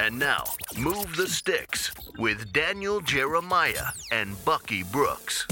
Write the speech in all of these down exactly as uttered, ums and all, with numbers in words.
And now, Move the Sticks with Daniel Jeremiah and Bucky Brooks.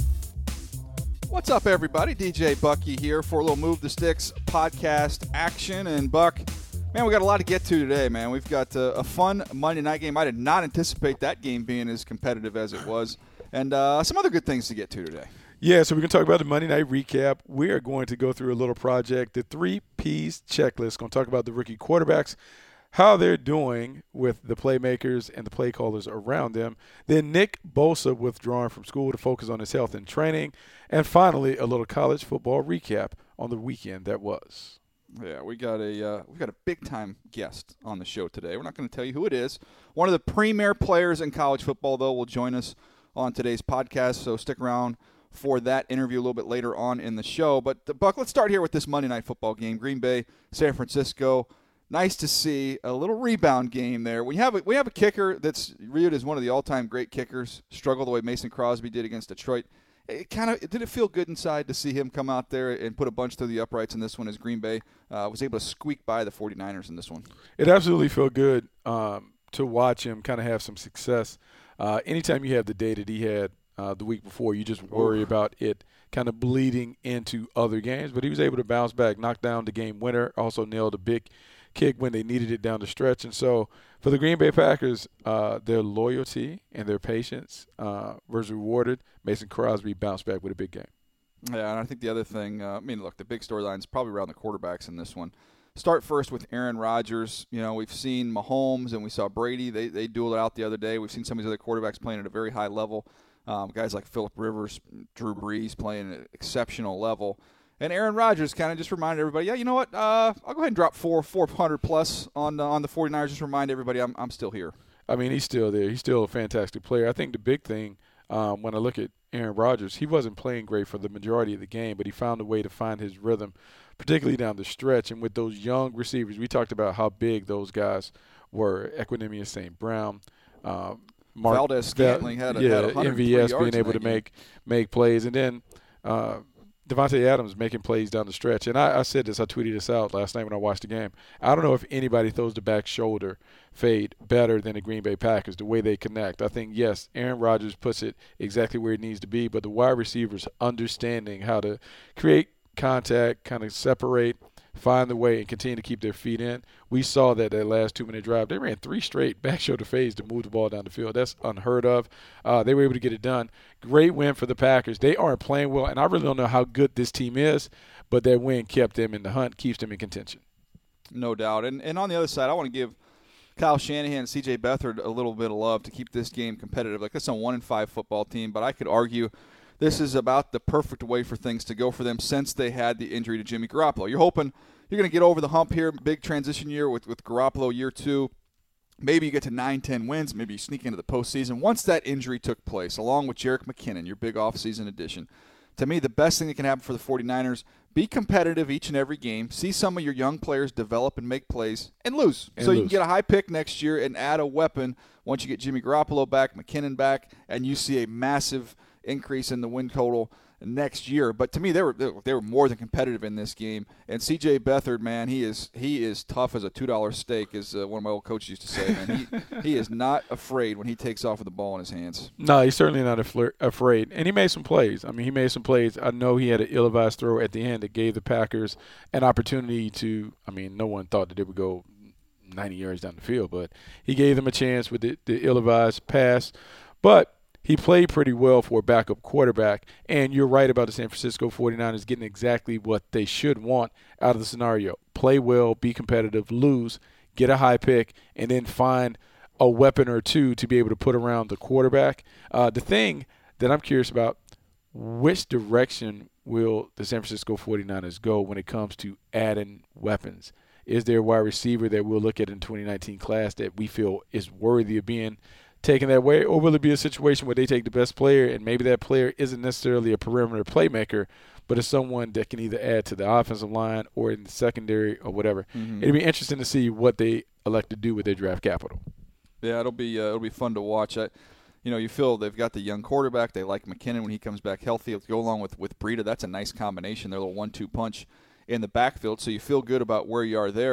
What's up, everybody? D J Bucky here for a little Move the Sticks podcast action. And Buck, man, we got a lot to get to today, man. We've got a, a fun Monday night game. I did not anticipate that game being as competitive as it was. And uh, some other good things to get to today. Yeah, so we're going to talk about the Monday night recap. We are going to go through a little project, the three P's checklist. Going to talk about the rookie quarterbacks, how they're doing with the playmakers and the play callers around them. Then Nick Bosa withdrawing from school to focus on his health and training. And finally, a little college football recap on the weekend that was. Yeah, we got a uh, we got a big time guest on the show today. We're not going to tell you who it is. One of the premier players in college football, though, will join us on today's podcast. So stick around for that interview a little bit later on in the show. But uh, Buck, let's start here with this Monday night football game. Green Bay, San Francisco. Nice to see a little rebound game there. We have a, we have a kicker that's viewed as one of the all-time great kickers. Struggle the way Mason Crosby did against Detroit. It kind of did it feel good inside to see him come out there and put a bunch through the uprights in this one as Green Bay uh, was able to squeak by the 49ers in this one. It absolutely felt good um, to watch him kind of have some success. Uh, anytime you have the day that he had uh, the week before, you just worry about it kind of bleeding into other games. But he was able to bounce back, knock down the game winner, also nailed a big kick when they needed it down the stretch. And so for the Green Bay Packers, uh, their loyalty and their patience uh, was rewarded. Mason Crosby bounced back with a big game. Yeah, and I think the other thing, uh, I mean, look, the big storyline is probably around the quarterbacks in this one. Start first with Aaron Rodgers. You know, we've seen Mahomes and we saw Brady. They they dueled it out the other day. We've seen some of these other quarterbacks playing at a very high level. Um, guys like Phillip Rivers, Drew Brees playing at an exceptional level. And Aaron Rodgers kind of just reminded everybody, yeah, you know what? Uh, I'll go ahead and drop four, four hundred plus on uh, on the 49ers. Just remind everybody I'm I'm still here. I mean, he's still there. He's still a fantastic player. I think the big thing um, when I look at Aaron Rodgers, he wasn't playing great for the majority of the game, but he found a way to find his rhythm, particularly down the stretch. And with those young receivers, we talked about how big those guys were. Equanimeous Saint Brown, um, Mark Valdez-Scantling had a, yeah, had one hundred three M V S yards being able to game. make make plays, and then uh, Devontae Adams making plays down the stretch. And I, I said this, I tweeted this out last night when I watched the game. I don't know if anybody throws the back shoulder fade better than the Green Bay Packers, the way they connect. I think, yes, Aaron Rodgers puts it exactly where it needs to be, but the wide receivers understanding how to create contact, kind of separate, find the way, and continue to keep their feet in. We saw that that last two-minute drive. They ran three straight back shoulder fades to move the ball down the field. That's unheard of. Uh, they were able to get it done. Great win for the Packers. They aren't playing well, and I really don't know how good this team is, but that win kept them in the hunt, keeps them in contention. No doubt. And and on the other side, I want to give Kyle Shanahan and C J Beathard a little bit of love to keep this game competitive. Like, that's a one and five football team, but I could argue this is about the perfect way for things to go for them since they had the injury to Jimmy Garoppolo. You're hoping you're going to get over the hump here, big transition year with, with Garoppolo year two. Maybe you get to nine, ten wins. Maybe you sneak into the postseason. Once that injury took place, along with Jerick McKinnon, your big offseason addition, to me, the best thing that can happen for the 49ers, be competitive each and every game, see some of your young players develop and make plays, and lose. And so lose. You can get a high pick next year and add a weapon once you get Jimmy Garoppolo back, McKinnon back, and you see a massive increase in the win total next year. But to me, they were they were more than competitive in this game. And C J Beathard, man, he is he is tough as a two dollar steak, as uh, one of my old coaches used to say. Man, he he is not afraid when he takes off with the ball in his hands. No, he's certainly not afl- afraid. And he made some plays. I mean, he made some plays. I know he had an ill-advised throw at the end that gave the Packers an opportunity to, I mean, no one thought that they would go ninety yards down the field, but he gave them a chance with the, the ill-advised pass. But he played pretty well for a backup quarterback, and you're right about the San Francisco 49ers getting exactly what they should want out of the scenario. Play well, be competitive, lose, get a high pick, and then find a weapon or two to be able to put around the quarterback. Uh, the thing that I'm curious about, which direction will the San Francisco 49ers go when it comes to adding weapons? Is there a wide receiver that we'll look at in the twenty nineteen class that we feel is worthy of being taken that way, or will it be a situation where they take the best player and maybe that player isn't necessarily a perimeter playmaker, but is someone that can either add to the offensive line or in the secondary or whatever? Mm-hmm. It'll be interesting to see what they elect to do with their draft capital. Yeah, it'll be uh, it'll be fun to watch. I, you know, you feel they've got the young quarterback. They like McKinnon when he comes back healthy. Let's go along with with Breida. That's a nice combination. Their little one two punch in the backfield. So you feel good about where you are there.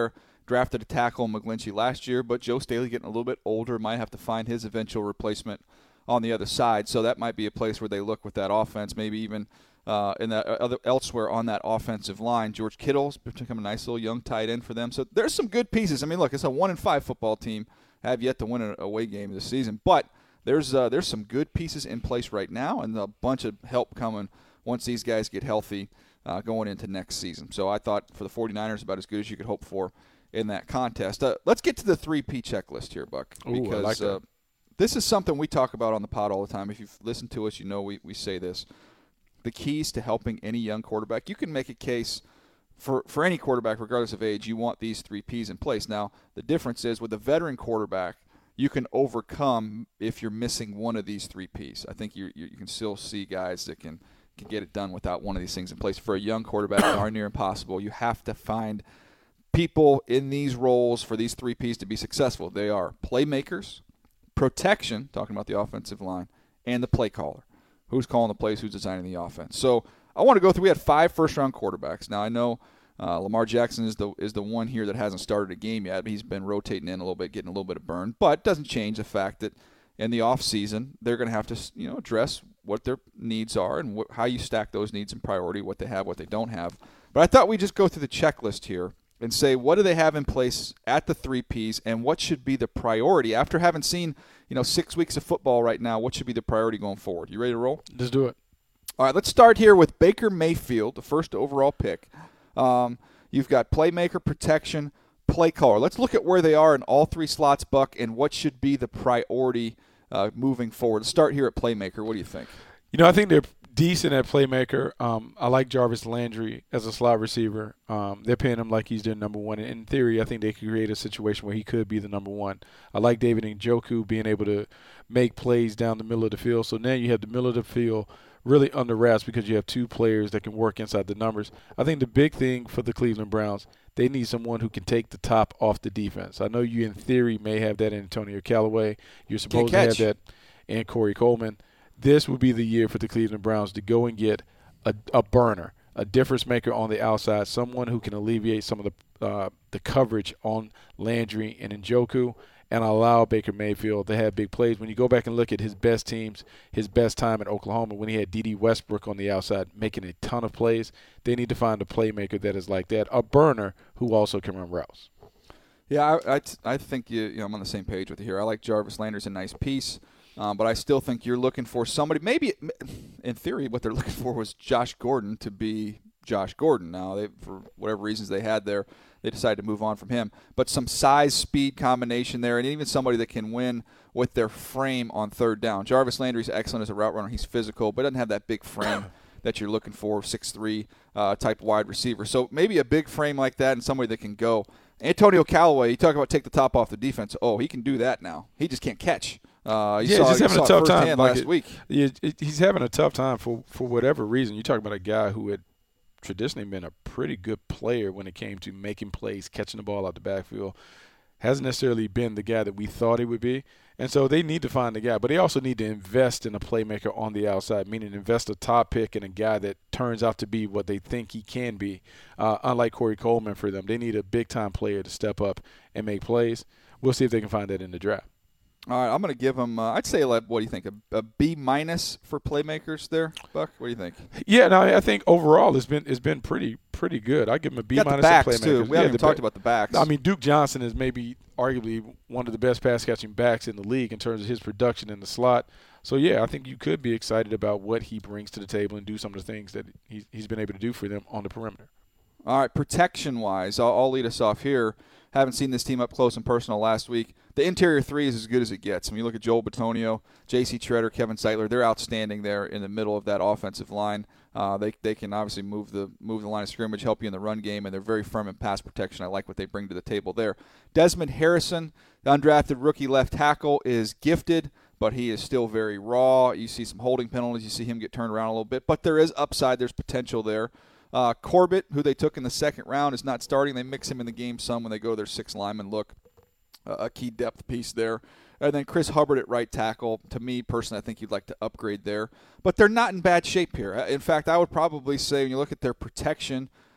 drafted a tackle in McGlinchey last year, but Joe Staley getting a little bit older, might have to find his eventual replacement on the other side. So that might be a place where they look with that offense, maybe even uh, in that other elsewhere on that offensive line. George Kittle's become a nice little young tight end for them. So there's some good pieces. I mean, look, it's a one and five football team. Have yet to win an away game this season, but there's uh, there's some good pieces in place right now, and a bunch of help coming once these guys get healthy uh, going into next season. So I thought for the 49ers about as good as you could hope for in that contest. Uh, let's get to the three P checklist here, Buck, because Ooh, I like that. Uh, this is something we talk about on the pod all the time. If you've listened to us, you know we, we say this. The keys to helping any young quarterback, you can make a case for, for any quarterback, regardless of age, you want these three Ps in place. Now, the difference is with a veteran quarterback, you can overcome if you're missing one of these three Ps. I think you you can still see guys that can, can get it done without one of these things in place. For a young quarterback, it's darn near impossible. You have to find people in these roles for these three Ps to be successful. They are playmakers, protection, talking about the offensive line, and the play caller. Who's calling the plays, who's designing the offense. So I want to go through. We had five first-round quarterbacks. Now I know uh, Lamar Jackson is the is the one here that hasn't started a game yet. But he's been rotating in a little bit, getting a little bit of burn. But it doesn't change the fact that in the offseason, they're going to have to you know address what their needs are and wh- how you stack those needs in priority, what they have, what they don't have. But I thought we'd just go through the checklist here and say what do they have in place at the three Ps and what should be the priority after having seen you know six weeks of football right now. What should be the priority going forward? You ready to roll? Let's do it. All right, let's start here with Baker Mayfield, the first overall pick. Um, you've got playmaker, protection, play caller. Let's look at where they are in all three slots, Buck, and what should be the priority uh, moving forward. Let's start here at playmaker. What do you think? You know, I think they're decent at playmaker. Um, I like Jarvis Landry as a slot receiver. Um, they're paying him like he's their number one. In theory, I think they could create a situation where he could be the number one. I like David Njoku being able to make plays down the middle of the field. So now you have the middle of the field really under wraps because you have two players that can work inside the numbers. I think the big thing for the Cleveland Browns, they need someone who can take the top off the defense. I know you in theory may have that in Antonio Callaway. You're supposed to have that in Corey Coleman. This would be the year for the Cleveland Browns to go and get a, a burner, a difference maker on the outside, someone who can alleviate some of the uh, the coverage on Landry and Njoku and allow Baker Mayfield to have big plays. When you go back and look at his best teams, his best time in Oklahoma, when he had D D Westbrook on the outside making a ton of plays, they need to find a playmaker that is like that, a burner who also can run routes. Yeah, I, I, I think you, you know, I'm on the same page with you here. I like Jarvis Landry's a nice piece. Um, but I still think you're looking for somebody. Maybe, in theory, what they're looking for was Josh Gordon to be Josh Gordon. Now, they, for whatever reasons they had there, they decided to move on from him. But some size-speed combination there, and even somebody that can win with their frame on third down. Jarvis Landry's excellent as a route runner. He's physical, but doesn't have that big frame that you're looking for, six three uh, type wide receiver. So maybe a big frame like that and somebody that can go. Antonio Callaway, you talk about take the top off the defense. Oh, he can do that now. He just can't catch. Uh, yeah, saw, he's having a tough time last like it, week. Yeah, it, he's having a tough time for, for whatever reason. You talk about a guy who had traditionally been a pretty good player when it came to making plays, catching the ball out the backfield. Hasn't necessarily been the guy that we thought he would be. And so they need to find the guy. But they also need to invest in a playmaker on the outside, meaning invest a top pick in a guy that turns out to be what they think he can be. Uh, unlike Corey Coleman for them, they need a big-time player to step up and make plays. We'll see if they can find that in the draft. All right, I'm going to give them, uh, I'd say, what do you think, a, a B minus for playmakers there, Buck? What do you think? Yeah, no, I think overall it's been it's been pretty pretty good. I give them a B minus for playmakers. Too. We yeah, haven't even talked back. about the backs. I mean, Duke Johnson is maybe arguably one of the best pass catching backs in the league in terms of his production in the slot. So yeah, I think you could be excited about what he brings to the table and do some of the things that he's, he's been able to do for them on the perimeter. All right, protection-wise, I'll, I'll lead us off here. Haven't seen this team up close and personal last week. The interior three is as good as it gets. When you look at Joel Bitonio, J C Treader, Kevin Zeitler, they're outstanding there in the middle of that offensive line. Uh, they they can obviously move the move the line of scrimmage, help you in the run game, and they're very firm in pass protection. I like what they bring to the table there. Desmond Harrison, the undrafted rookie left tackle, is gifted, but he is still very raw. You see some holding penalties. You see him get turned around a little bit, but there is upside. There's potential there. Uh, Corbett, who they took in the second round, is not starting. They mix him in the game some when they go to their six lineman look. Uh, a key depth piece there. And then Chris Hubbard at right tackle. To me, personally, I think you'd like to upgrade there. But they're not in bad shape here. In fact, I would probably say when you look at their protection,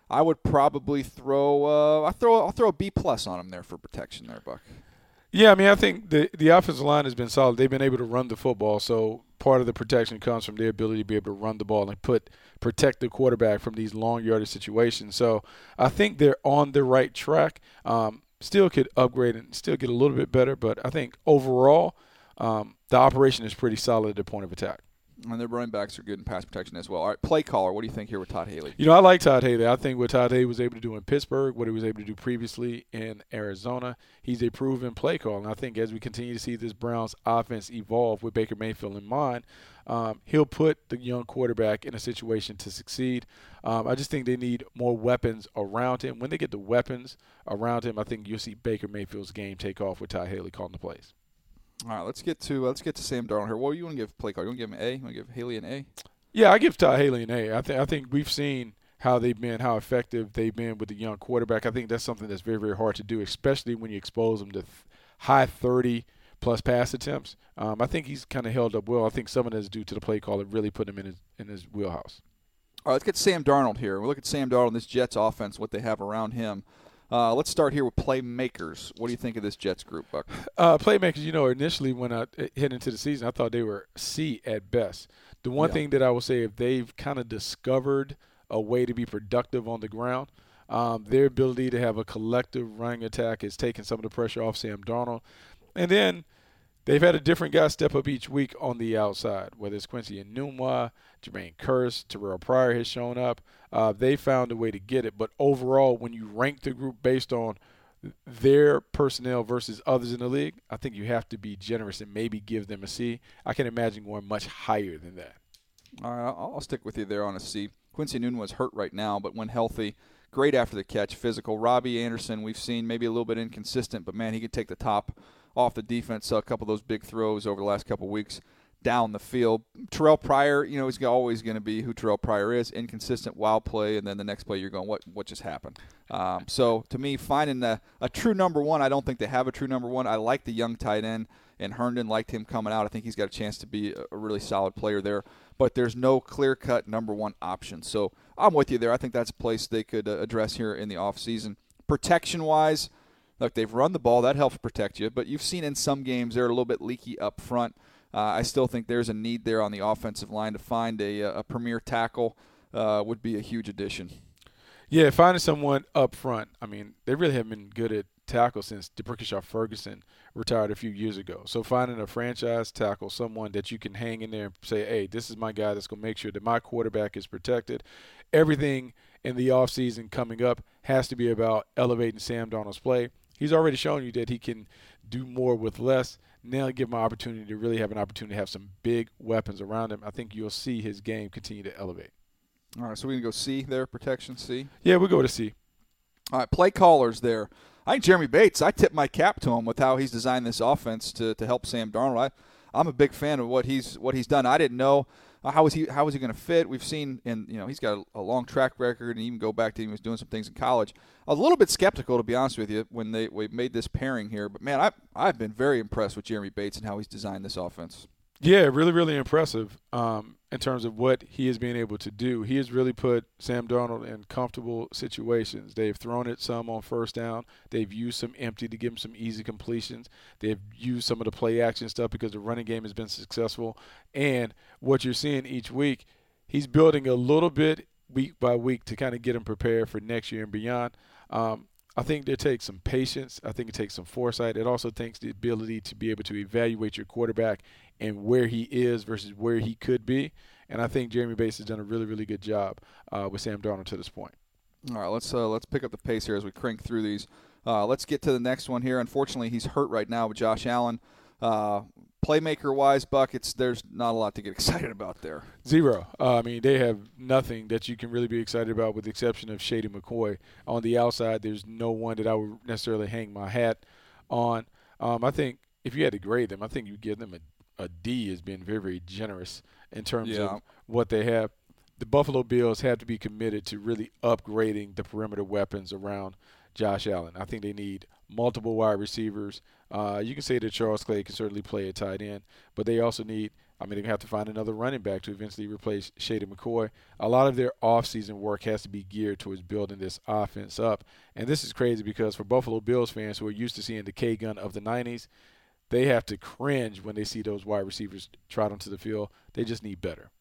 I would probably throw uh, I throw I'll throw a B plus on him there for protection there, Buck. Yeah, I mean, I think the the offensive line has been solid. They've been able to run the football, so part of the protection comes from their ability to be able to run the ball and put protect the quarterback from these long yardage situations. So I think they're on the right track. Um, still could upgrade and still get a little bit better, but I think overall um, the operation is pretty solid at the point of attack. And their running backs are good in pass protection as well. All right, play caller, what do you think here with Todd Haley? You know, I like Todd Haley. I think what Todd Haley was able to do in Pittsburgh, what he was able to do previously in Arizona, he's a proven play caller. And I think as we continue to see this Browns offense evolve with Baker Mayfield in mind, um, he'll put the young quarterback in a situation to succeed. Um, I just think they need more weapons around him. When they get the weapons around him, I think you'll see Baker Mayfield's game take off with Todd Haley calling the plays. All right, let's get to uh, let's get to Sam Darnold here. What do you want to give play call? You want to give him an A? You want to give Haley an A? Yeah, I give Todd Haley an A. I think I think we've seen how they've been, how effective they've been with the young quarterback. I think that's something that's very, very hard to do, especially when you expose them to th- high thirty plus pass attempts. Um, I think he's kind of held up well. I think some of that is due to the play call that really put him in his in his wheelhouse. All right, let's get Sam Darnold here. We look at Sam Darnold and this Jets offense, what they have around him. Uh, let's start here with playmakers. What do you think of this Jets group, Buck? Uh, playmakers, you know, initially when I hit into the season, I thought they were C at best. The one yeah. thing that I will say, if they've kind of discovered a way to be productive on the ground, um, their ability to have a collective running attack has taken some of the pressure off Sam Darnold. And then they've had a different guy step up each week on the outside, whether it's Quincy Enunwa, Jermaine Kearse, Terrell Pryor has shown up. Uh, they found a way to get it. But overall, when you rank the group based on their personnel versus others in the league, I think you have to be generous and maybe give them a C. I can imagine going much higher than that. All right, I'll, I'll stick with you there on a C. Quincy Enunwa is hurt right now, but when healthy, great after the catch, physical. Robbie Anderson, we've seen maybe a little bit inconsistent, but, man, he could take the top off the defense. Saw a couple of those big throws over the last couple of weeks down the field. Terrell Pryor, you know, he's always going to be who Terrell Pryor is, inconsistent, wild play, and then the next play you're going, what what just happened? Um, so, to me, finding a, a true number one, I don't think they have a true number one. I like the young tight end, and Herndon liked him coming out. I think he's got a chance to be a, a really solid player there, but there's no clear-cut number one option. So, I'm with you there. I think that's a place they could uh, address here in the offseason. Protection-wise, look, they've run the ball. That helps protect you. But you've seen in some games they're a little bit leaky up front. Uh, I still think there's a need there on the offensive line to find a, a premier tackle uh, would be a huge addition. Yeah, finding someone up front. I mean, they really haven't been good at tackle since DeBrickashaw Ferguson retired a few years ago. So finding a franchise tackle, someone that you can hang in there and say, hey, this is my guy that's going to make sure that my quarterback is protected. Everything in the offseason coming up has to be about elevating Sam Darnold's play. He's already shown you that he can do more with less. Now give him an opportunity to really have an opportunity to have some big weapons around him. I think you'll see his game continue to elevate. All right, so we're going to go C there, protection C? Yeah, we'll go to C. All right, play callers there. I think Jeremy Bates, I tip my cap to him with how he's designed this offense to, to help Sam Darnold. I, I'm a big fan of what he's what he's done. I didn't know uh, how was he how was he going to fit. We've seen, and you know, he's got a, a long track record, and even go back to he was doing some things in college. I was a little bit skeptical, to be honest with you, when they we made this pairing here. But man, I I've been very impressed with Jeremy Bates and how he's designed this offense. Yeah, really, really impressive um, in terms of what he is being able to do. He has really put Sam Darnold in comfortable situations. They've thrown it some on first down. They've used some empty to give him some easy completions. They've used some of the play action stuff because the running game has been successful. And what you're seeing each week, he's building a little bit week by week to kind of get him prepared for next year and beyond. Um, I think it takes some patience. I think it takes some foresight. It also takes the ability to be able to evaluate your quarterback and where he is versus where he could be. And I think Jeremy Bates has done a really, really good job uh, with Sam Darnold to this point. All right, let's uh, let's pick up the pace here as we crank through these. Uh, let's get to the next one here. Unfortunately, he's hurt right now with Josh Allen. Uh, Playmaker-wise, Buck, it's, there's not a lot to get excited about there. Zero. Uh, I mean, they have nothing that you can really be excited about with the exception of Shady McCoy. On the outside, there's no one that I would necessarily hang my hat on. Um, I think if you had to grade them, I think you give them a, a D as being very, very generous in terms yeah. of what they have. The Buffalo Bills have to be committed to really upgrading the perimeter weapons around Josh Allen. I think they need multiple wide receivers. Uh, you can say that Charles Clay can certainly play a tight end, but they also need – I mean, they're going to have to find another running back to eventually replace Shady McCoy. A lot of their offseason work has to be geared towards building this offense up. And this is crazy because for Buffalo Bills fans who are used to seeing the K-gun of the nineties, they have to cringe when they see those wide receivers trot onto the field. They just need better.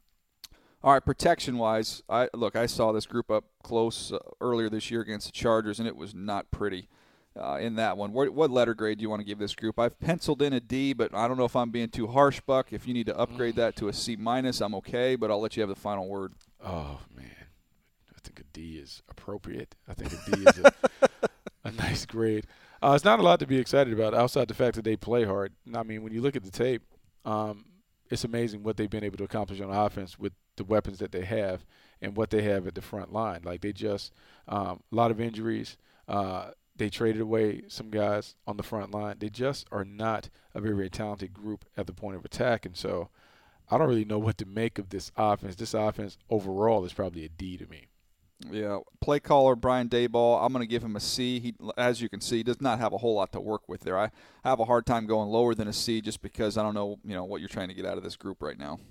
All right, protection-wise, I look, I saw this group up close uh, earlier this year against the Chargers, and it was not pretty. Uh, in that one. What, what letter grade do you want to give this group? I've penciled in a D, but I don't know if I'm being too harsh, Buck. If you need to upgrade that to a C minus, I'm okay, but I'll let you have the final word. Oh, man. I think a D is appropriate. I think a D is a, a nice grade. Uh, it's not a lot to be excited about outside the fact that they play hard. I mean, when you look at the tape, um, it's amazing what they've been able to accomplish on offense with the weapons that they have and what they have at the front line. Like, they just um, – a lot of injuries. Uh They traded away some guys on the front line. They just are not a very, very talented group at the point of attack. And so I don't really know what to make of this offense. This offense overall is probably a D to me. Yeah, play caller Brian Dayball, I'm going to give him a C. He, as you can see, does not have a whole lot to work with there. I have a hard time going lower than a C just because I don't know, you know, what you're trying to get out of this group right now.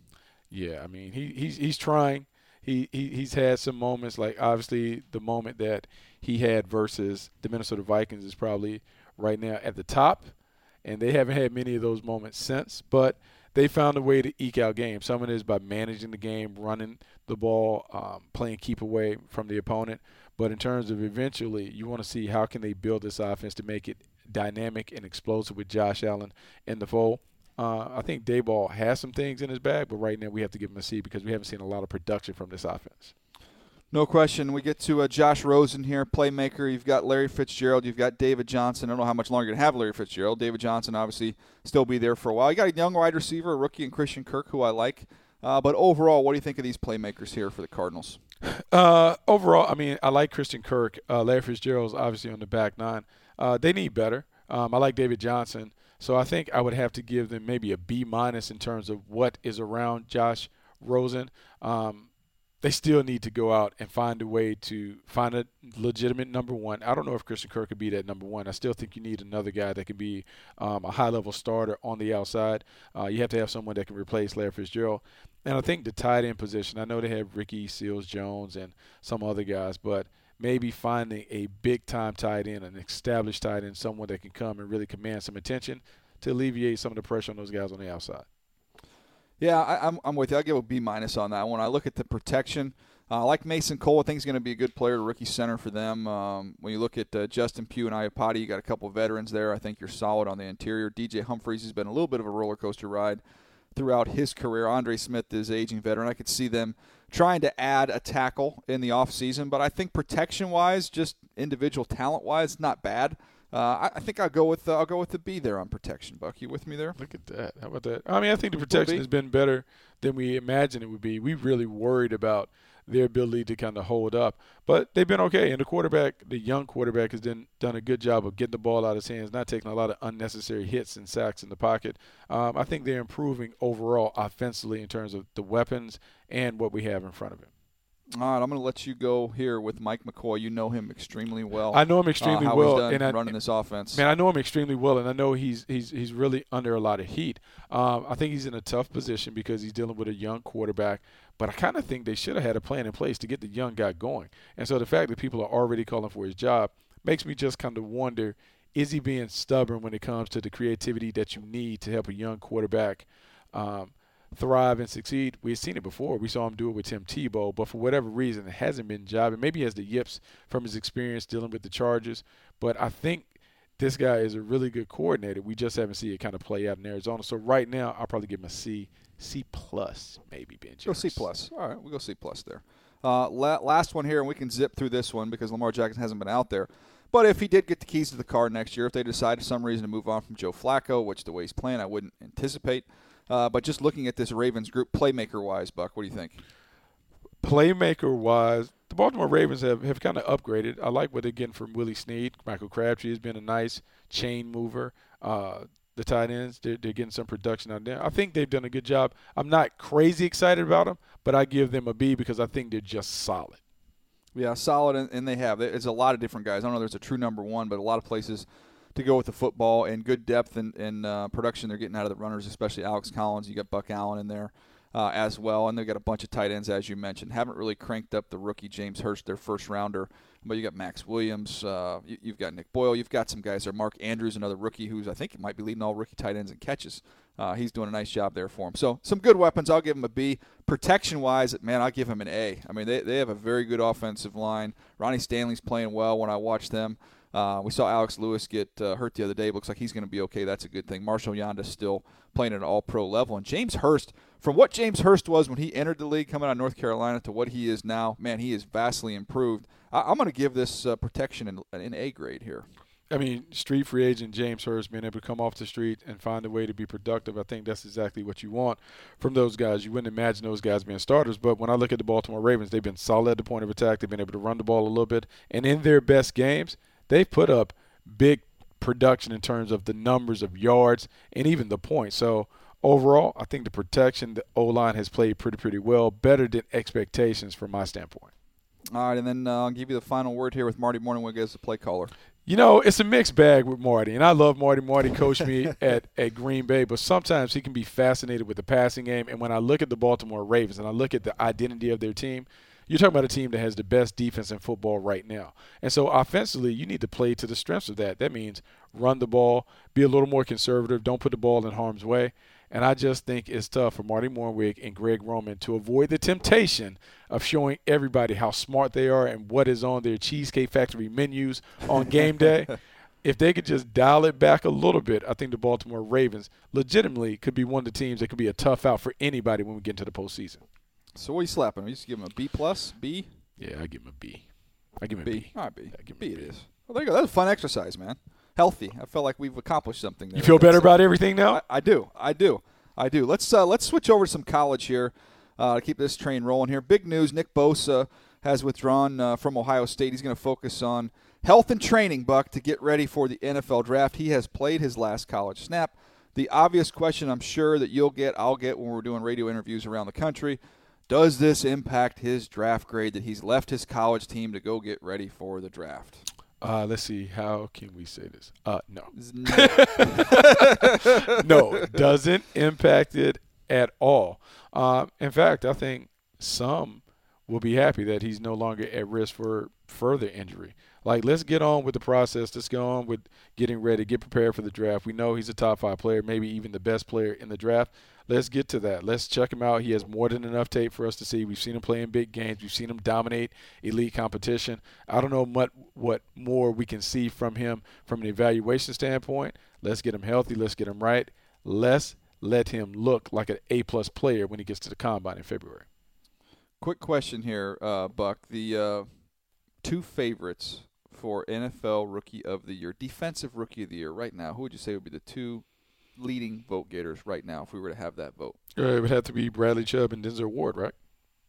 Yeah, I mean, he he's he's trying. He, he he's had some moments, like obviously the moment that he had versus the Minnesota Vikings is probably right now at the top, and they haven't had many of those moments since. But they found a way to eke out games. Some of it is by managing the game, running the ball, um, playing keep away from the opponent. But in terms of eventually, you want to see how can they build this offense to make it dynamic and explosive with Josh Allen in the fold. Uh, I think Dayball has some things in his bag, but right now we have to give him a C because we haven't seen a lot of production from this offense. No question. We get to uh, Josh Rosen here, playmaker. You've got Larry Fitzgerald. You've got David Johnson. I don't know how much longer you're going to have Larry Fitzgerald. David Johnson obviously still be there for a while. You got a young wide receiver, a rookie in Christian Kirk, who I like. Uh, but overall, what do you think of these playmakers here for the Cardinals? Uh, overall, I mean, I like Christian Kirk. Uh, Larry Fitzgerald's obviously on the back nine. Uh, they need better. Um, I like David Johnson. So I think I would have to give them maybe a B minus in terms of what is around Josh Rosen. Um, they still need to go out and find a way to find a legitimate number one. I don't know if Christian Kirk could be that number one. I still think you need another guy that can be um, a high-level starter on the outside. Uh, you have to have someone that can replace Larry Fitzgerald. And I think the tight end position, I know they have Ricky Seals-Jones and some other guys, but maybe finding a big-time tight end, an established tight end, someone that can come and really command some attention to alleviate some of the pressure on those guys on the outside. Yeah, I, I'm I'm with you. I'll give a B minus on that one. I look at the protection. Uh, I like Mason Cole. I think he's going to be a good player, rookie center for them. Um, when you look at uh, Justin Pugh and Iapati, you got a couple of veterans there. I think you're solid on the interior. D J Humphries has been a little bit of a roller coaster ride throughout his career. Andre Smith is aging veteran. I could see them trying to add a tackle in the offseason, but I think protection-wise, just individual talent-wise, not bad. Uh, I, I think I'll go with uh, I'll go with the B there on protection. Buck, you with me there? Look at that. How about that? I mean, I think the protection has been better than we imagined it would be. We really worried about their ability to kind of hold up, but they've been okay. And the quarterback, the young quarterback, has done done a good job of getting the ball out of his hands, not taking a lot of unnecessary hits and sacks in the pocket. Um, I think they're improving overall offensively in terms of the weapons and what we have in front of him. All right, I'm going to let you go here with Mike McCoy. You know him extremely well. I know him extremely uh, how well, he's done and I, running this offense. Man, I know him extremely well, and I know he's he's he's really under a lot of heat. Um, I think he's in a tough position because he's dealing with a young quarterback. But I kind of think they should have had a plan in place to get the young guy going. And so the fact that people are already calling for his job makes me just kind of wonder: is he being stubborn when it comes to the creativity that you need to help a young quarterback Um, thrive and succeed? We've seen it before. We saw him do it with Tim Tebow, but for whatever reason, it hasn't been jobbing. Maybe he has the yips from his experience dealing with the Chargers, but I think this guy is a really good coordinator. We just haven't seen it kind of play out in Arizona. So right now, I'll probably give him a C, C plus, maybe being generous. Go C plus. All right, we'll go C plus there. Uh, la- last one here, and we can zip through this one because Lamar Jackson hasn't been out there. But if he did get the keys to the car next year, if they decide for some reason to move on from Joe Flacco, which the way he's playing, I wouldn't anticipate. Uh, but just looking at this Ravens group, playmaker-wise, Buck, what do you think? Playmaker-wise, the Baltimore Ravens have, have kind of upgraded. I like what they're getting from Willie Snead. Michael Crabtree has been a nice chain mover. Uh, the tight ends, they're, they're getting some production out there. I think they've done a good job. I'm not crazy excited about them, but I give them a B because I think they're just solid. Yeah, solid, and, and they have. It's a lot of different guys. I don't know if there's a true number one, but a lot of places to go with the football and good depth and, and uh, production they're getting out of the runners, especially Alex Collins. You got Buck Allen in there uh, as well, and they've got a bunch of tight ends, as you mentioned. Haven't really cranked up the rookie James Hurst, their first rounder, but you got Max Williams. Uh, you, you've got Nick Boyle. You've got some guys there. Mark Andrews, another rookie who's I think might be leading all rookie tight ends and catches. Uh, he's doing a nice job there for him. So some good weapons. I'll give him a B. Protection-wise, man, I'll give him an A. I mean, they they have a very good offensive line. Ronnie Stanley's playing well when I watch them. Uh, we saw Alex Lewis get uh, hurt the other day. Looks like he's going to be okay. That's a good thing. Marshall Yonda's still playing at an all-pro level. And James Hurst, from what James Hurst was when he entered the league coming out of North Carolina to what he is now, man, he is vastly improved. I- I'm going to give this uh, protection an, an A grade here. I mean, street free agent James Hurst being able to come off the street and find a way to be productive, I think that's exactly what you want from those guys. You wouldn't imagine those guys being starters, but when I look at the Baltimore Ravens, they've been solid at the point of attack. They've been able to run the ball a little bit. And in their best games, they've put up big production in terms of the numbers of yards and even the points. So overall, I think the protection, the O-line has played pretty, pretty well, better than expectations from my standpoint. All right, and then uh, I'll give you the final word here with Marty Mornhinweg as the play caller. You know, it's a mixed bag with Marty, and I love Marty. Marty coached me at, at Green Bay, but sometimes he can be fascinated with the passing game. And when I look at the Baltimore Ravens and I look at the identity of their team, you're talking about a team that has the best defense in football right now. And so offensively, you need to play to the strengths of that. That means run the ball, be a little more conservative, don't put the ball in harm's way. And I just think it's tough for Marty Mornhinweg and Greg Roman to avoid the temptation of showing everybody how smart they are and what is on their Cheesecake Factory menus on game day. If they could just dial it back a little bit, I think the Baltimore Ravens legitimately could be one of the teams that could be a tough out for anybody when we get into the postseason. So what are you slapping him? You just give him a B plus, B? Yeah, I give him a B. I give him B. a B. All right, B. I give him B a it B. is. Well, there you go. That was a fun exercise, man. Healthy. I felt like we've accomplished something there. You feel better That's, about uh, everything now? I, I do. I do. I do. Let's uh, let's switch over to some college here uh, to keep this train rolling here. Big news, Nick Bosa has withdrawn uh, from Ohio State. He's going to focus on health and training, Buck, to get ready for the N F L draft. He has played his last college snap. The obvious question I'm sure that you'll get, I'll get when we're doing radio interviews around the country, does this impact his draft grade that he's left his college team to go get ready for the draft? Uh, let's see. How can we say this? Uh, no. No. No, it doesn't impact it at all. Um, in fact, I think some will be happy that he's no longer at risk for further injury. Like, let's get on with the process. Let's go on with getting ready, get prepared for the draft. We know he's a top five player, maybe even the best player in the draft. Let's get to that. Let's check him out. He has more than enough tape for us to see. We've seen him play in big games. We've seen him dominate elite competition. I don't know what, what more we can see from him from an evaluation standpoint. Let's get him healthy. Let's get him right. Let's let him look like an A-plus player when he gets to the Combine in February. Quick question here, uh, Buck. The uh, two favorites for N F L Rookie of the Year, Defensive Rookie of the Year right now, who would you say would be the two leading vote getters right now if we were to have that vote? Uh, it would have to be Bradley Chubb and Denzel Ward, right?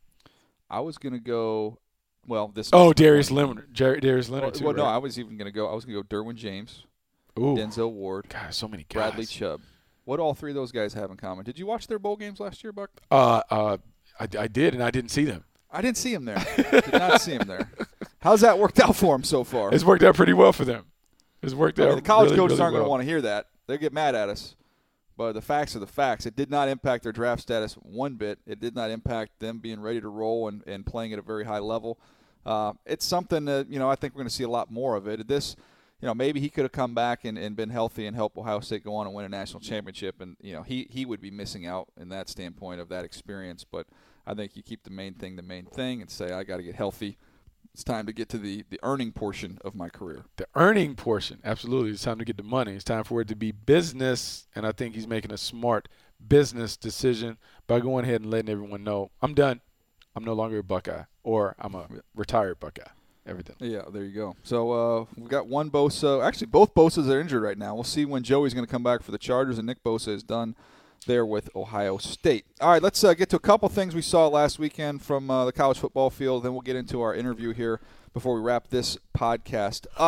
I was going to go, well, this Oh, Darius Leonard. Jer- Darius Leonard, well, too, well, no, right? I was even going to go, I was going to go Derwin James, Ooh. Denzel Ward, God, so many guys. Bradley Chubb. What do all three of those guys have in common? Did you watch their bowl games last year, Buck? Uh, uh, I, I did, and I didn't see them. I didn't see him there. Did not see him there. How's that worked out for him so far? It's worked out pretty well for them. It's worked I out mean, the college really, coaches really aren't well. going to want to hear that. They'll get mad at us. But the facts are the facts. It did not impact their draft status one bit. It did not impact them being ready to roll and, and playing at a very high level. Uh, it's something that, you know, I think we're going to see a lot more of it. This, you know, maybe he could have come back and, and been healthy and helped Ohio State go on and win a national championship. And, you know, he, he would be missing out in that standpoint of that experience. But I think you keep the main thing the main thing and say, I got to get healthy. It's time to get to the, the earning portion of my career. The earning portion, absolutely. It's time to get the money. It's time for it to be business, and I think he's making a smart business decision by going ahead and letting everyone know, I'm done. I'm no longer a Buckeye, or I'm a retired Buckeye. Everything. Yeah, there you go. So uh, we've got one Bosa. Actually, both Bosas are injured right now. We'll see when Joey's going to come back for the Chargers, and Nick Bosa is done there with Ohio State. All right, let's uh, get to a couple things we saw last weekend from uh, the college football field. Then we'll get into our interview here before we wrap this podcast up.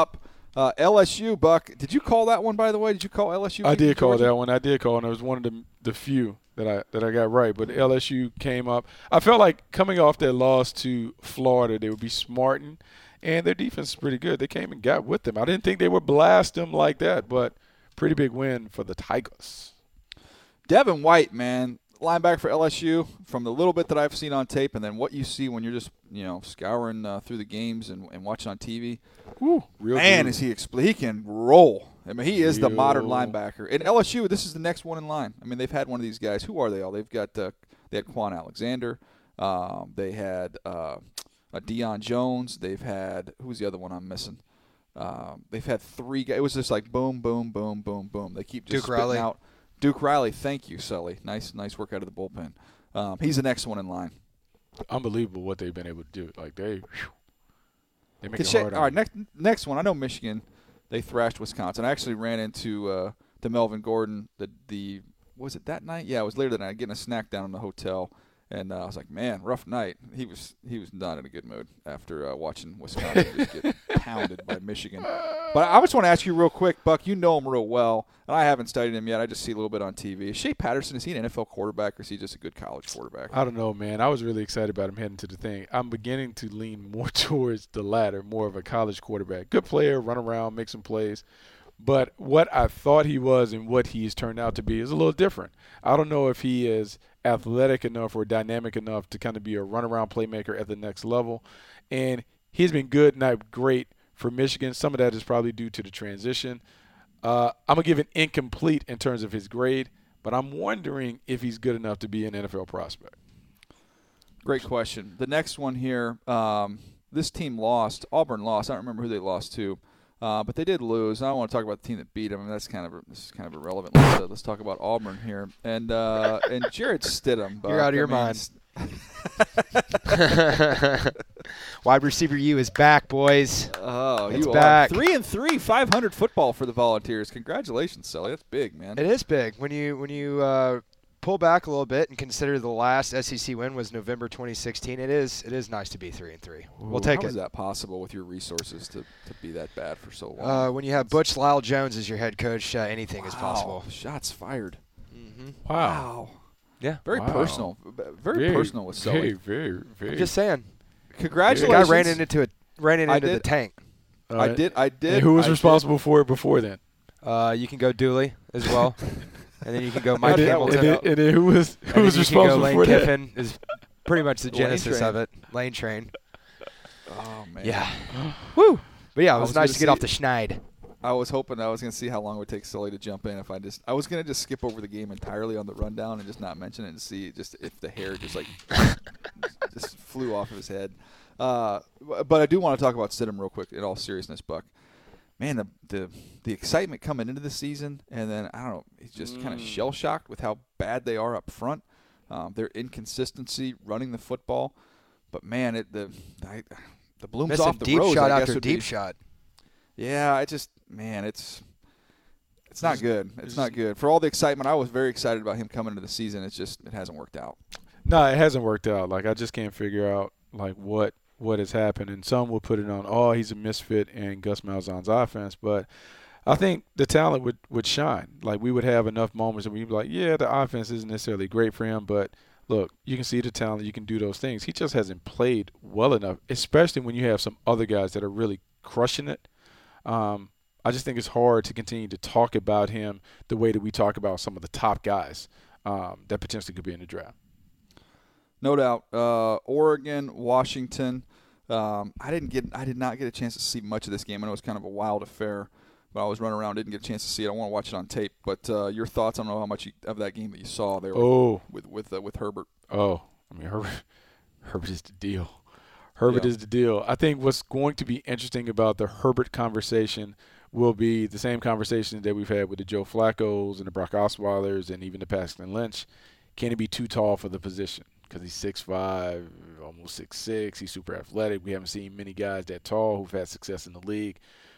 Uh, L S U, Buck. Did you call that one, by the way? Did you call L S U? I did call Georgia? that one. I did call, and it was one of the the few that I that I got right. But L S U came up. I felt like coming off their loss to Florida, they would be smarting, and their defense is pretty good. They came and got with them. I didn't think they would blast them like that, but pretty big win for the Tigers. Devin White, man, linebacker for L S U. From the little bit that I've seen on tape, and then what you see when you're just you know scouring uh, through the games and, and watching on T V. Woo, real Man, good. is he expl- he can roll. I mean, he is the Real. modern linebacker. And L S U, this is the next one in line. I mean, they've had one of these guys. Who are they all? They've got uh, they had Quan Alexander. Um, they had uh, uh, Deion Jones. They've had who's the other one I'm missing? Um, they've had three guys. It was just like boom, boom, boom, boom, boom. They keep just Duke spitting Riley. out. Duke Riley, thank you, Sully. Nice, nice work out of the bullpen. Um, he's the next one in line. Unbelievable what they've been able to do. Like they, whew, they make Could it check- hard. all on right, you. next next one. I know Michigan. They thrashed Wisconsin. I actually ran into uh, to Melvin Gordon. The the was it that night? Yeah, it was later that night. Getting a snack down in the hotel, and uh, I was like, man, rough night. He was he was not in a good mood after uh, watching Wisconsin just get pounded by Michigan. But I just want to ask you real quick, Buck. You know him real well, and I haven't studied him yet. I just see a little bit on T V. Is Shea Patterson, is he an N F L quarterback, or is he just a good college quarterback? I don't know, man. I was really excited about him heading to the thing. I'm beginning to lean more towards the latter, more of a college quarterback. Good player, run around, make some plays. But what I thought he was and what he's turned out to be is a little different. I don't know if he is athletic enough or dynamic enough to kind of be a runaround playmaker at the next level. And he's been good, not great for Michigan. Some of that is probably due to the transition. Uh, I'm going to give an incomplete in terms of his grade, but I'm wondering if he's good enough to be an N F L prospect. Great question. The next one here, um, this team lost. Auburn lost. I don't remember who they lost to, uh, but they did lose. I don't want to talk about the team that beat them. I mean, that's kind of this is kind of irrelevant. Let's, uh, let's talk about Auburn here. And uh, and Jared Stidham. You're out of I your mean, mind. Wide receiver U is back, boys. Oh, It's you back. are three and three, five hundred football for the Volunteers. Congratulations, Sully. That's big, man. It is big when you when you uh, pull back a little bit and consider the last S E C win was November twenty sixteen. It is it is nice to be three and three. We'll take How it. is that possible with your resources to, to be that bad for so long? Uh, when you have Butch Lyle Jones as your head coach, uh, anything is Wow. possible. Shots fired. Mm-hmm. Wow. Yeah. Very Wow. personal. Very, personal with Very, Sully. very, very. I'm just saying. The Congratulations. guy ran into a ran it I into the did. tank. All I right. did. I did. And who was I responsible for it before then? Uh, you can go Dooley as well, and then you can go Mike and, then, Hamilton. and, then, and then who was And who then was you can go responsible Lane for that? Kiffin is pretty much the Lane genesis Train. of it. Lane Train. Did. Oh man. Yeah. Woo. But yeah, it I was, was nice gonna to get see- off the schneid. I was hoping I was going to see how long it would take Sully to jump in. If I just, I was going to just skip over the game entirely on the rundown and just not mention it and see just if the hair just like just flew off of his head. Uh, but I do want to talk about Stidham real quick. In all seriousness, Buck, man, the the the excitement coming into the season, and then I don't know, he's just kind of Mm. shell shocked with how bad they are up front. Um, their inconsistency running the football, but man, it the I, the blooms Missing off the deep rose. shot I guess, after would deep be- shot. Yeah, I just man, it's it's not It's- good. It's not good. For all the excitement, I was very excited about him coming into the season. It's just it hasn't worked out. No, it hasn't worked out. Like I just can't figure out like what what has happened. And some will put it on, oh, he's a misfit in Gus Malzahn's offense. But I think the talent would, would shine. Like we would have enough moments that we'd be like, yeah, the offense isn't necessarily great for him, but look, you can see the talent. You can do those things. He just hasn't played well enough, especially when you have some other guys that are really crushing it. Um, I just think it's hard to continue to talk about him the way that we talk about some of the top guys um, that potentially could be in the draft. No doubt. Uh, Oregon, Washington. Um, I didn't get. I did not get a chance to see much of this game. I know it was kind of a wild affair, but I was running around, didn't get a chance to see it. I want to watch it on tape. But uh, your thoughts? I don't know how much you, of that game that you saw there Oh. with with uh, with Herbert. Oh, I mean, Herbert, Herbert is the deal. Herbert Yeah. is the deal. I think what's going to be interesting about the Herbert conversation will be the same conversation that we've had with the Joe Flacco's and the Brock Osweilers and even the Paxton Lynch. Can he be too tall for the position? Because he's six five, almost six six. He's super athletic. We haven't seen many guys that tall who've had success in the league.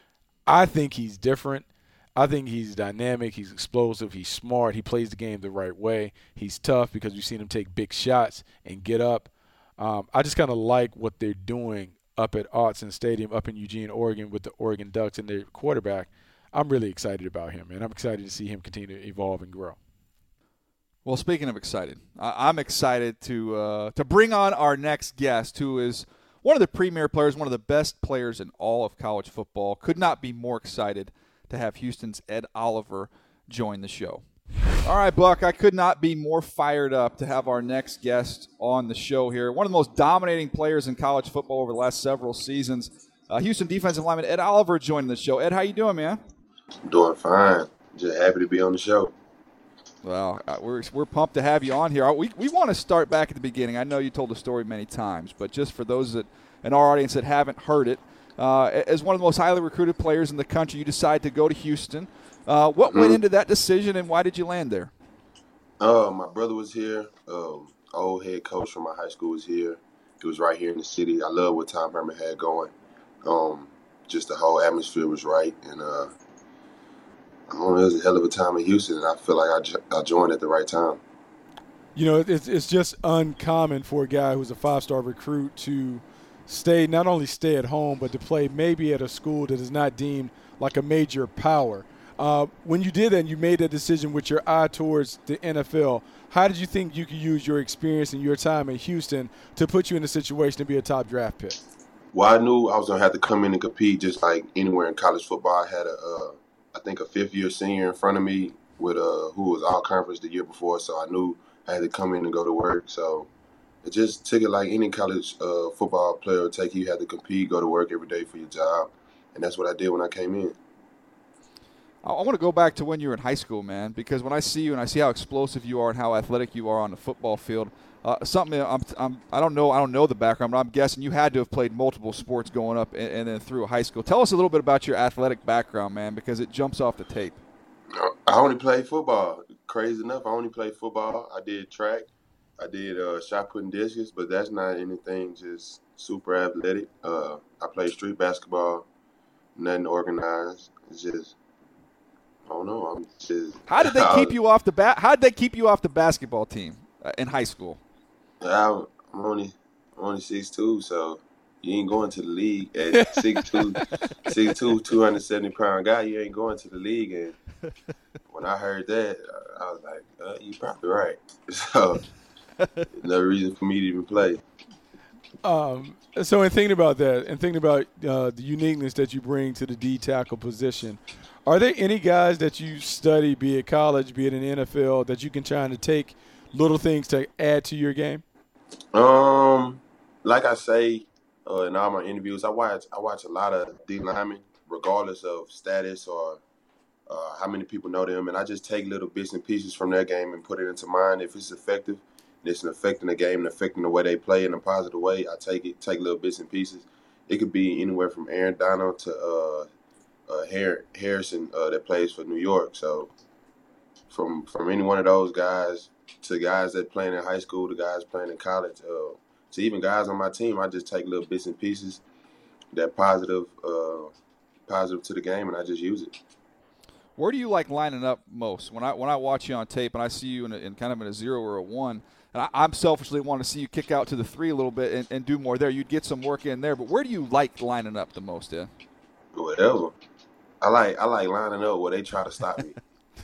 I think he's different. I think he's dynamic. He's explosive. He's smart. He plays the game the right way. He's tough because we've seen him take big shots and get up. Um, I just kind of like what they're doing up at Autzen Stadium up in Eugene, Oregon with the Oregon Ducks and their quarterback. I'm really excited about him, and I'm excited to see him continue to evolve and grow. Well, speaking of excited, I- I'm excited to uh, to bring on our next guest, who is one of the premier players, one of the best players in all of college football. Could not be more excited to have Houston's Ed Oliver join the show. All right, Buck, I could not be more fired up to have our next guest on the show here. One of the most dominating players in college football over the last several seasons. Uh, Houston defensive lineman Ed Oliver joining the show. Ed, how you doing, man? Doing fine. Just happy to be on the show. Well, uh, we're we're pumped to have you on here. We we want to start back at the beginning. I know you told the story many times, but just for those that in our audience that haven't heard it, uh, as one of the most highly recruited players in the country, you decided to go to Houston. Uh, what mm-hmm. went into that decision, and why did you land there? Uh, my brother was here. Um, old head coach from my high school was here. It was right here in the city. I love what Tom Herman had going. Um, just the whole atmosphere was right, and uh, I don't know, it was a hell of a time in Houston, and I feel like I, jo- I joined at the right time. You know, it's it's just uncommon for a guy who's a five-star recruit to stay, not only stay at home, but to play maybe at a school that is not deemed like a major power. Uh, when you did that and you made that decision with your eye towards the N F L, how did you think you could use your experience and your time in Houston to put you in a situation to be a top draft pick? Well, I knew I was going to have to come in and compete just like anywhere in college football. I had, a, uh, I think, a fifth-year senior in front of me with uh, who was all-conference the year before, so I knew I had to come in and go to work. So it just took it like any college uh, football player would take. You had to compete, go to work every day for your job, and that's what I did when I came in. I want to go back to when you were in high school, man, because when I see you and I see how explosive you are and how athletic you are on the football field, uh, something I'm, I'm I don't know I don't know the background, but I'm guessing you had to have played multiple sports going up and, and then through high school. Tell us a little bit about your athletic background, man, because it jumps off the tape. I only played football. Crazy enough, I only played football. I did track. I did uh, shot put and discus, but that's not anything just super athletic. Uh, I played street basketball, nothing organized. It's just I don't know. I'm just. How did they keep you off the bat? How did they keep you off the basketball team uh, in high school? I'm only I'm only six two, so you ain't going to the league at six two, six two, two hundred seventy pound guy. You ain't going to the league. And when I heard that, I was like, uh, "You probably right." So no reason for me to even play. Um. So in thinking about that, and thinking about uh, the uniqueness that you bring to the D tackle position. Are there any guys that you study, be it college, be it in the N F L, that you can try to take little things to add to your game? Um, like I say uh, in all my interviews, I watch I watch a lot of D linemen, regardless of status or uh, how many people know them, and I just take little bits and pieces from their game and put it into mine. If it's effective, and it's affecting the game and affecting the way they play in a positive way, I take it, take little bits and pieces. It could be anywhere from Aaron Donald to uh, Uh, Harrison uh, that plays for New York. So from from any one of those guys to guys that playing in high school to guys playing in college uh, to even guys on my team, I just take little bits and pieces that positive uh, positive to the game, and I just use it. Where do you like lining up most? When I when I watch you on tape and I see you in, a, in kind of in a zero or a one, and I, I'm selfishly want to see you kick out to the three a little bit and, and do more there. You'd get some work in there, but where do you like lining up the most in? Whatever. I like I like lining up where they try to stop me.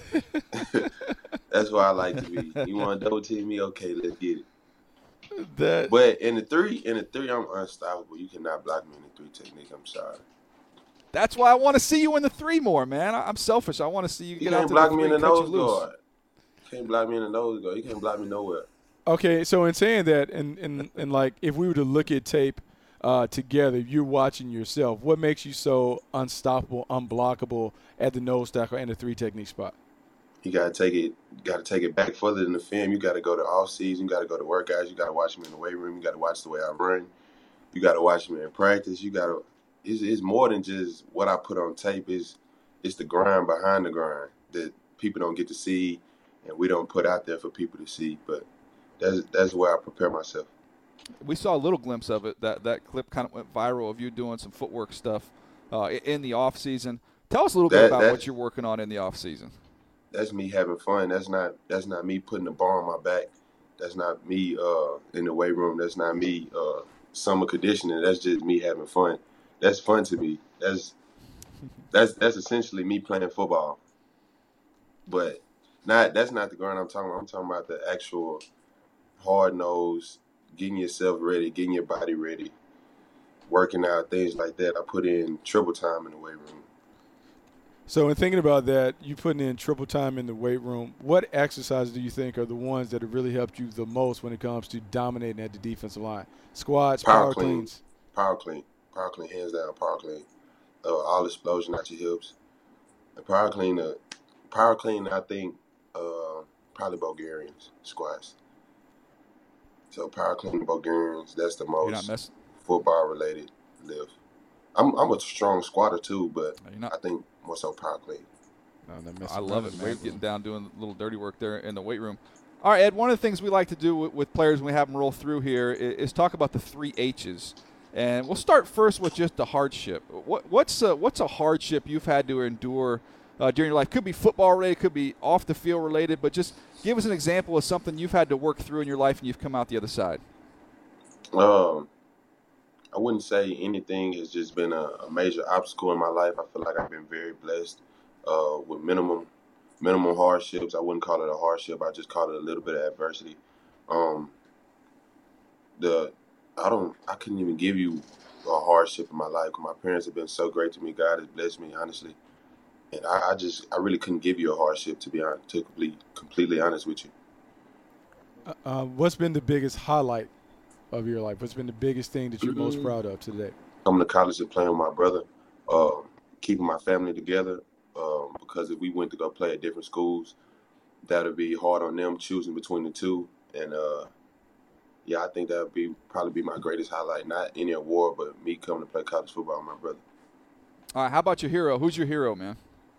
That's where I like to be. You want to double team me? Okay, let's get it. That. But in the three, in the three, I'm unstoppable. You cannot block me in the three technique. I'm sorry. That's why I want to see you in the three more, man. I, I'm selfish. I want to see you get you out to the three. You can't block me in the nose guard. You can't block me in the nose guard. You can't block me nowhere. Okay, so in saying that, and and and like if we were to look at tape. Uh, together, you're watching yourself. What makes you so unstoppable, unblockable at the nose tackle and the three technique spot? You gotta take it. You gotta take it back further than the film. You gotta go to off season. You gotta go to workouts. You gotta watch me in the weight room. You gotta watch the way I run. You gotta watch me in practice. You gotta. It's, it's more than just what I put on tape. It's it's the grind behind the grind that people don't get to see, and we don't put out there for people to see. But that's that's where I prepare myself. We saw a little glimpse of it. That that clip kind of went viral of you doing some footwork stuff uh, in the off season. Tell us a little that, bit about that, what you're working on in the off season. That's me having fun. That's not that's not me putting the bar on my back. That's not me uh, in the weight room. That's not me uh, summer conditioning. That's just me having fun. That's fun to me. That's that's that's essentially me playing football. But not that's not the grind I'm talking about. I'm talking about the actual hard nose, getting yourself ready, getting your body ready, working out, things like that. I put in triple time in the weight room. So in thinking about that, you putting in triple time in the weight room, what exercises do you think are the ones that have really helped you the most when it comes to dominating at the defensive line? Squats, power, Power clean. cleans? Power clean. Power clean, hands down, power clean. Uh, all explosion out your hips. And power clean, uh, power clean, I think, uh, probably Bulgarians, squats. So power clean Bulgarians, that's the You're not most messing. football-related lift. I'm I'm a strong squatter too, but No, you're not. I think more so power clean. No, that messed I around love with it, the man. weight Getting room. down, doing a little dirty work there in the weight room. All right, Ed, one of the things we like to do with, with players when we have them roll through here is, is talk about the three H's. And we'll start first with just the hardship. What, what's, a, what's a hardship you've had to endure uh, during your life? Could be football related, could be off the field related, but just give us an example of something you've had to work through in your life and you've come out the other side. Um, I wouldn't say anything has just been a, a major obstacle in my life. I feel like I've been very blessed uh, with minimum minimum hardships. I wouldn't call it a hardship. I just call it a little bit of adversity. Um, the I don't I couldn't even give you a hardship in my life. My parents have been so great to me. God has blessed me, honestly. And I, I just I really couldn't give you a hardship, to be honest, to be completely honest with you. Uh, uh, what's been the biggest highlight of your life? What's been the biggest thing that you're Mm-hmm. most proud of today? Coming to college and playing with my brother, um, keeping my family together. Um, because if we went to go play at different schools, that would be hard on them choosing between the two. And uh, yeah, I think that would be probably be my greatest highlight. Not any award, but me coming to play college football with my brother. All right, how about your hero? Who's your hero, man?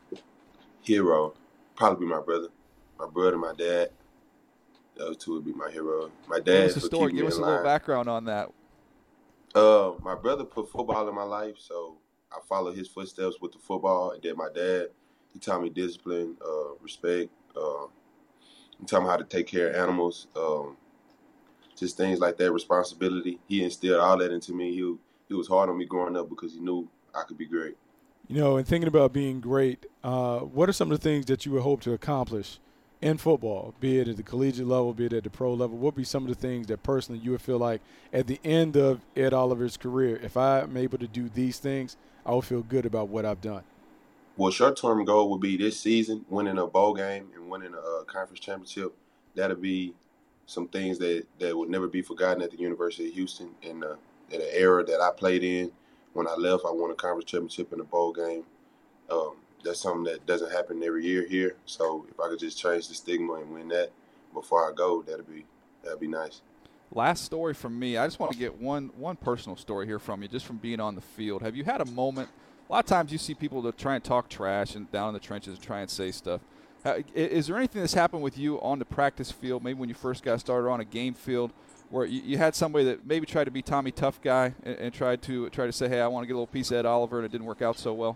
Hero, probably be my brother, my brother, my dad. Those two would be my hero. My Give dad us a for story. keeping Give me us a in little line. background on that. Uh, my brother put football in my life, so I followed his footsteps with the football. And then my dad, he taught me discipline, uh, respect. Uh, he taught me how to take care of animals, um, just things like that, responsibility. He instilled all that into me. He he was hard on me growing up because he knew I could be great. You know, and thinking about being great, uh, what are some of the things that you would hope to accomplish in football, be it at the collegiate level, be it at the pro level? What would be some of the things that personally you would feel like at the end of Ed Oliver's career, if I'm able to do these things, I will feel good about what I've done? Well, short-term goal would be this season, winning a bowl game and winning a uh, conference championship. That'll be some things that, that would never be forgotten at the University of Houston in the, in the era that I played in. When I left, I won a conference championship in a bowl game. Um, that's something that doesn't happen every year here. So if I could just change the stigma and win that before I go, that'd be that'd be nice. Last story from me. I just want to get one one personal story here from you, just from being on the field. Have you had a moment? A lot of times you see people that try and talk trash and down in the trenches and try and say stuff. Uh, is there anything that's happened with you on the practice field, maybe when you first got started on a game field, where you, you had somebody that maybe tried to be Tommy Tough Guy and, and tried to try to say, hey, I want to get a little piece of Ed Oliver, and it didn't work out so well?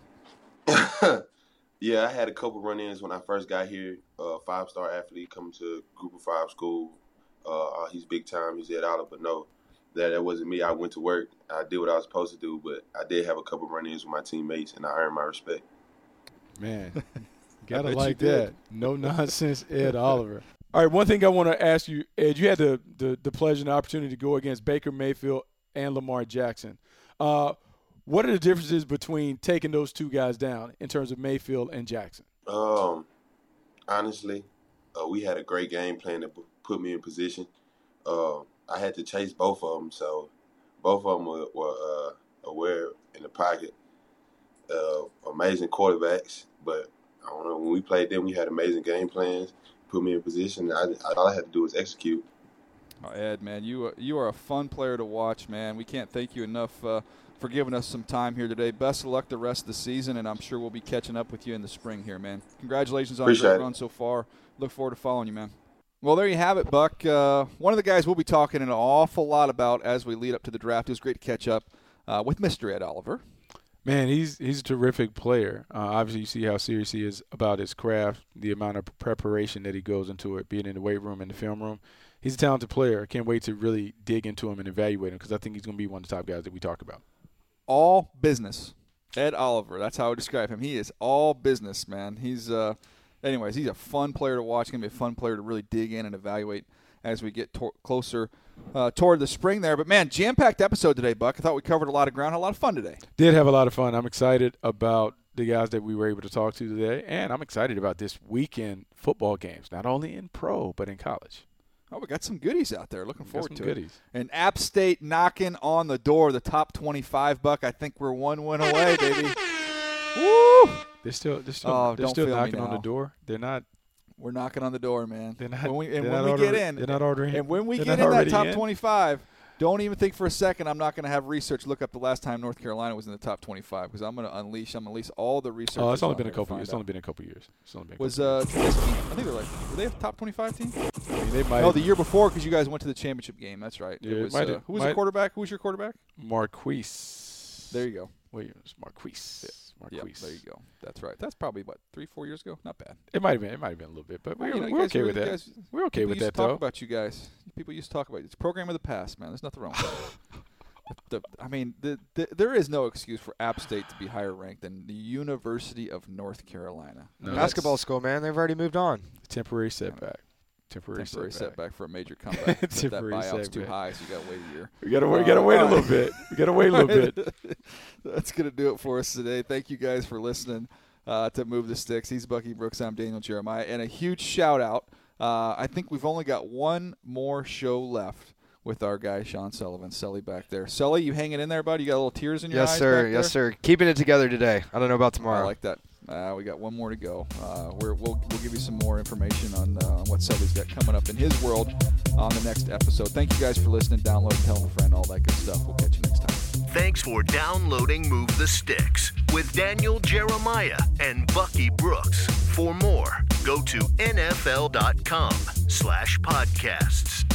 Yeah, I had a couple run-ins when I first got here. Uh, five-star athlete coming to Group of Five school. Uh, he's big time. He's Ed Oliver, but no, that that wasn't me. I went to work. I did what I was supposed to do, but I did have a couple run-ins with my teammates, and I earned my respect. Man, gotta bet like you did. that. No nonsense, Ed Oliver. All right, one thing I want to ask you, Ed, you had the, the, the pleasure and the opportunity to go against Baker Mayfield and Lamar Jackson. Uh, what are the differences between taking those two guys down in terms of Mayfield and Jackson? Um, honestly, uh, we had a great game plan to p- put me in position. Uh, I had to chase both of them, so both of them were, were uh, aware in the pocket. Uh, amazing quarterbacks, but I don't know, when we played them, we had amazing game plans, put me in position. I, I, all I had to do was execute. Oh, Ed, man, you are, you are a fun player to watch, man. We can't thank you enough uh, for giving us some time here today. Best of luck the rest of the season, and I'm sure we'll be catching up with you in the spring here, man. Congratulations on Appreciate the it. great run so far. Look forward to following you, man. Well, there you have it, Buck. Uh, one of the guys we'll be talking an awful lot about as we lead up to the draft. It was great to catch up uh, with Mister Ed Oliver. Man, he's he's a terrific player. Uh, obviously, you see how serious he is about his craft, the amount of preparation that he goes into it, being in the weight room and the film room. He's a talented player. I can't wait to really dig into him and evaluate him because I think he's going to be one of the top guys that we talk about. All business. Ed Oliver, that's how I would describe him. He is all business, man. He's, uh, anyways, he's a fun player to watch. He's going to be a fun player to really dig in and evaluate as we get to- closer uh, toward the spring there. But, man, jam-packed episode today, Buck. I thought we covered a lot of ground. Had a lot of fun today. Did have a lot of fun. I'm excited about the guys that we were able to talk to today, and I'm excited about this weekend football games, not only in pro but in college. Oh, we got some goodies out there. Looking forward some to goodies. it. And App State knocking on the door, the top twenty-five, Buck. I think we're one win away, baby. Woo! They're still they're still Oh, they're don't still feel me knocking on now. the door. They're not We're knocking on the door, man. they're not when we, and they're when not we already- get in, they're not already and when we they're get not in that already top in. twenty-five, don't even think for a second I'm not going to have research look up the last time North Carolina was in the top twenty-five because I'm going to unleash I'm going to unleash all the research. Oh, it's only been a couple years. It's only been a couple years. It's only been a Was couple uh, years. T S P, I think they're like were they a top twenty-five team? I mean, they might No, the year before because you guys went to the championship game. That's right. Yeah, it it was, might uh, have- who was the might- quarterback? Who was your quarterback? Marquise. There you go. Williams. Marquise. Yeah, Marquise. there you go. That's right. That's probably what three, four years ago. Not bad. It might have been. It might have been a little bit, but Well, we're, you know, you we're guys okay really- with you that. guys- We're okay People with used that, to talk though. about you guys. People used to talk about you. It's a program of the past, man. There's nothing wrong with that. the, the, I mean, the, the, there is no excuse for App State to be higher ranked than the University of North Carolina. No, I mean, Basketball that's school, man. They've already moved on. Temporary setback. Temporary, temporary setback. setback for a major comeback. But that Temporary buyout's too setback. high, so you got to wait a year. We gotta wait. We gotta wait a little bit. We gotta wait a little bit. That's going to do it for us today. Thank you guys for listening uh, to Move the Sticks. He's Bucky Brooks. I'm Daniel Jeremiah. And a huge shout-out. Uh, I think we've only got one more show left with our guy, Sean Sullivan. Sully back there. Sully, you hanging in there, bud? You got a little tears in your Yes, eyes sir. back Yes, there? sir. Keeping it together today. I don't know about I tomorrow. like that. Uh, we got one more to go. Uh, we're, we'll, we'll give you some more information on, uh, on what Sully's got coming up in his world on the next episode. Thank you guys for listening. Download, tell a friend, all that good stuff. We'll catch you next time. Thanks for downloading Move the Sticks with Daniel Jeremiah and Bucky Brooks. For more, go to N F L dot com slash podcasts.